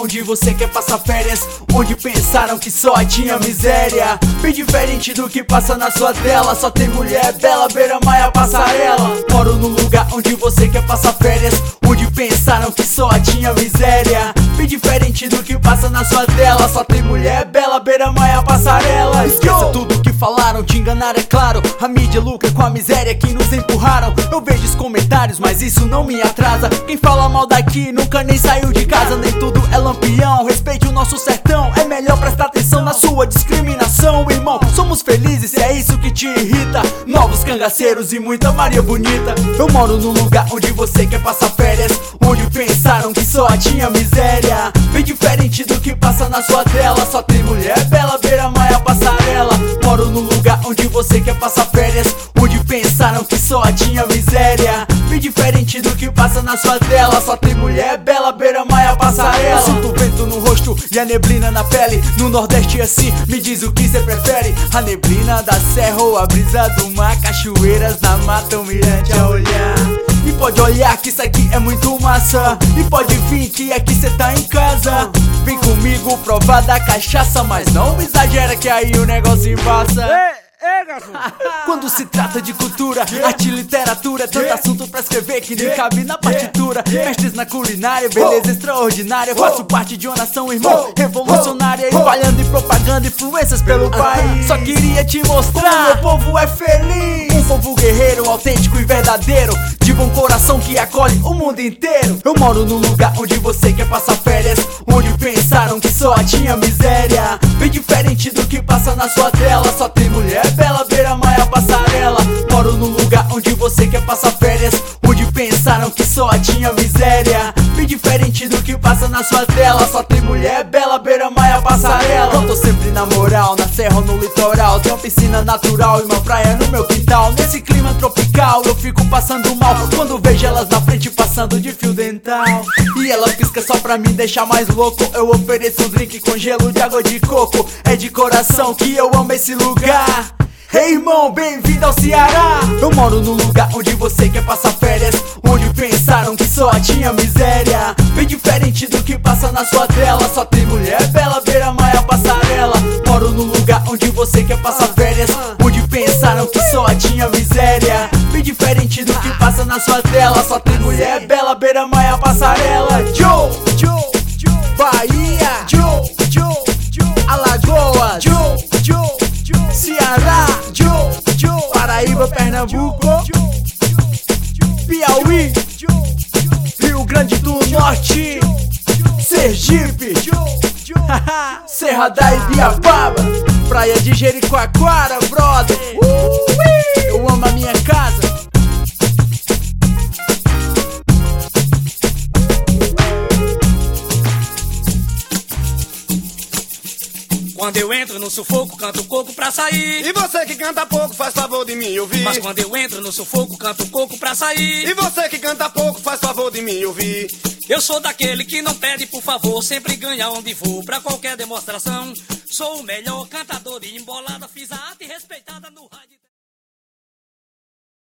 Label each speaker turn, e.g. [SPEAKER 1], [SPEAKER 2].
[SPEAKER 1] onde você quer passar férias, onde pensaram que só tinha miséria. Bem diferente do que passa na sua tela, só tem mulher bela, beira-mar e a passarela. Moro no lugar onde você quer passar férias, onde pensaram que só tinha miséria. Bem diferente do que passa na sua tela, só tem mulher bela, beira-mar e a passarela. Esqueça tudo que falaram, te enganaram é claro. A mídia lucra com a miséria que nos empurraram. Eu vejo os comentários, mas isso não me atrasa. Quem fala mal daqui nunca nem saiu de casa. Nem tudo é lampião, respeite o nosso sertão. É melhor prestar atenção na sua discriminação, irmão. Somos felizes se é isso que te irrita. Novos cangaceiros e muita Maria bonita. Eu moro num lugar onde você quer passar férias, onde pensaram que só tinha miséria. Bem diferente do que passa na sua tela, só tem mulher bela, beira-mar e a passarela. Moro num lugar onde você quer passar férias, onde pensaram que só tinha miséria. Bem diferente do que passa na sua tela, só tem mulher bela, beira-mar e a passarela. Sinto o vento no rosto e a neblina na pele. No Nordeste assim, me diz o que cê prefere: a neblina da serra ou a brisa do mar, cachoeiras na mata, um mirante a olhar. E pode olhar que isso aqui é muito massa, e pode vir que aqui cê tá em casa. Vem comigo provar da cachaça, mas não exagera que aí o negócio embaça. Quando se trata de cultura, arte e literatura, é tanto assunto pra escrever que nem cabe na partitura. Mestres na culinária, beleza extraordinária. Faço parte de uma nação, irmão, revolucionária, espalhando e propagando influências pelo país. Só queria te mostrar como meu povo é feliz. Um povo guerreiro, autêntico e verdadeiro, de bom coração que acolhe o mundo inteiro. Eu moro num lugar onde você quer passar férias, onde pensaram que só tinha miséria. Bem diferente do que passa na sua tela, só tem mulher bela, beira-mar e a passarela. Moro num lugar onde você quer passar férias, onde pensaram que só tinha miséria. Bem diferente do que passa na sua tela, só tem mulher bela, beira-mar e a passarela. Eu tô sempre na moral, na serra ou no litoral. Tem uma piscina natural e uma praia no meu quintal. Nesse clima tropical eu fico passando mal quando vejo elas na frente passando de fio dental. E ela pisca só pra me deixar mais louco. Eu ofereço um drink com gelo de água de coco. É de coração que eu amo esse lugar. Ei, irmão, bem-vindo ao Ceará. Eu moro num lugar onde você quer passar férias, onde pensaram que só tinha miséria. Bem diferente do que passa na sua tela, só tem mulher bela, beira-mar e a passarela. Moro num lugar onde você quer passar férias, onde pensaram que só tinha miséria. Bem diferente do que passa na sua tela, só tem mulher bela, beira-mar e a passarela. Joe, Bahia, Alagoas, Ceará, Paraíba, Pernambuco, Piauí, Rio Grande do Norte, Sergipe, Serra da Ibiapaba, Praia de Jericoacoara, brother. Eu amo a minha casa.
[SPEAKER 2] Quando eu entro no sufoco, canto coco pra sair.
[SPEAKER 3] E você que canta pouco, faz favor de me ouvir.
[SPEAKER 2] Mas quando eu entro no sufoco, canto coco pra sair.
[SPEAKER 3] E você que canta pouco, faz favor de me ouvir.
[SPEAKER 2] Eu sou daquele que não pede por favor, sempre ganha onde vou, pra qualquer demonstração. Sou o melhor cantador de embolada, fiz a arte respeitada no rádio.